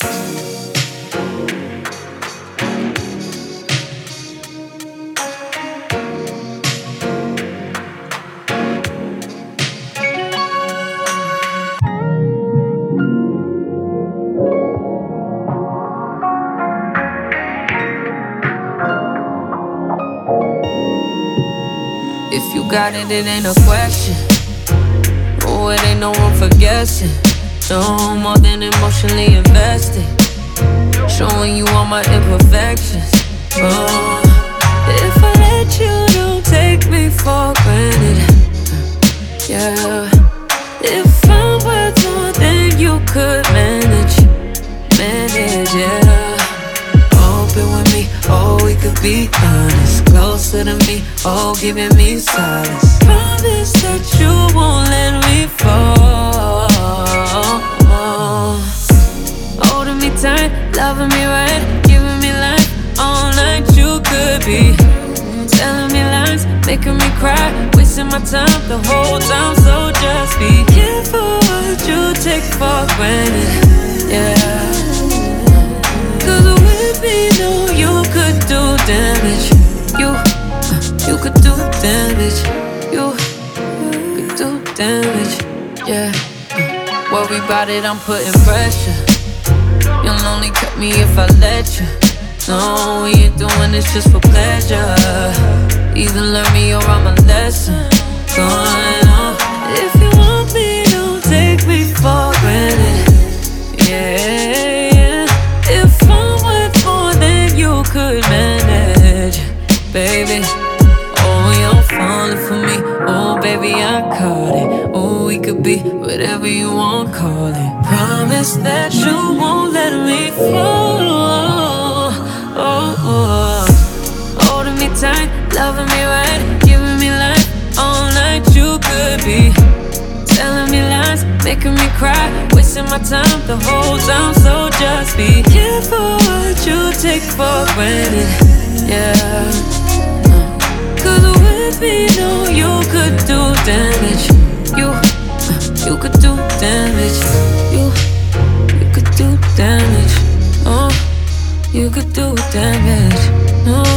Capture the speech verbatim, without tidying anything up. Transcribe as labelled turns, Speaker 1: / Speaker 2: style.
Speaker 1: If you got it, it ain't a question. Oh, it ain't no room for guessing. No more than emotionally invested. Showing you all my imperfections. Oh, if I let you, don't take me for granted. Yeah. If I'm worth more than you could manage. Manage, yeah. Open with me, oh, we could be honest. Closer to me, oh, giving me solace. Promise that you won't let me fall. Holding me tight, loving me right, giving me life all night. You could be telling me lies, making me cry, wasting my time the whole time. So just be careful what you take for granted. Yeah. Cause with me, no, you could do damage. You, uh, you could do damage. You could do damage. Yeah. Uh, worry about it, I'm putting pressure. You'll only cut me if I let you. No, we ain't doing this just for pleasure. Either learn me or I'm a lesson. Going on. If you want me, don't take me for granted. Yeah. If I'm worth more than you could manage, baby. Oh, you're falling for me. Oh, baby, I caught it. Oh, we could be whatever you want, call it. Promise that you won't let me fall. Oh, oh. Holding me tight, loving me right, giving me life all night. You could be telling me lies, making me cry, wasting my time the whole time. So just be careful what you take for granted. Yeah. uh, Cause with me, no, you could do damage. You, uh, you could do damage. You, you could do damage. Oh, you could do damage. Oh.